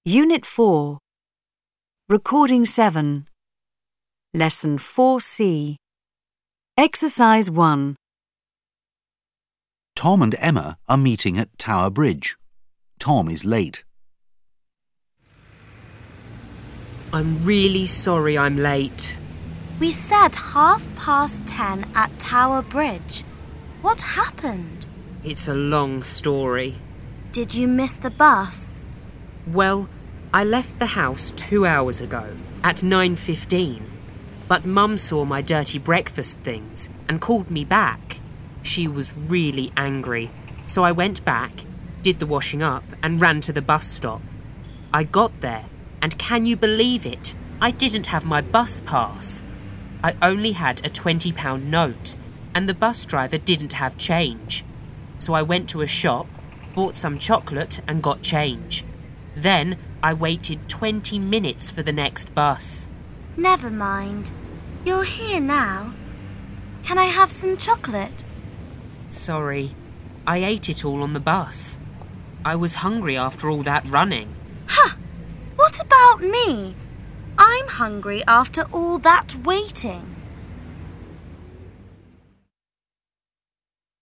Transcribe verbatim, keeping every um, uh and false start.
Unit four. Recording seven. Lesson four C. Exercise one. Tom and Emma are meeting at Tower Bridge. Tom is late. I'm really sorry I'm late. We said half past ten at Tower Bridge. What happened? It's a long story. Did you miss the bus? Well, I left the house two hours ago, at nine fifteen. But Mum saw my dirty breakfast things and called me back. She was really angry, so I went back, did the washing up and ran to the bus stop. I got there, and can you believe it? I didn't have my bus pass. I only had a twenty pound note, and the bus driver didn't have change. So I went to a shop, bought some chocolate and got change. Then I waited twenty minutes for the next bus. Never mind. You're here now. Can I have some chocolate? Sorry, I ate it all on the bus. I was hungry after all that running. Huh! What about me? I'm hungry after all that waiting.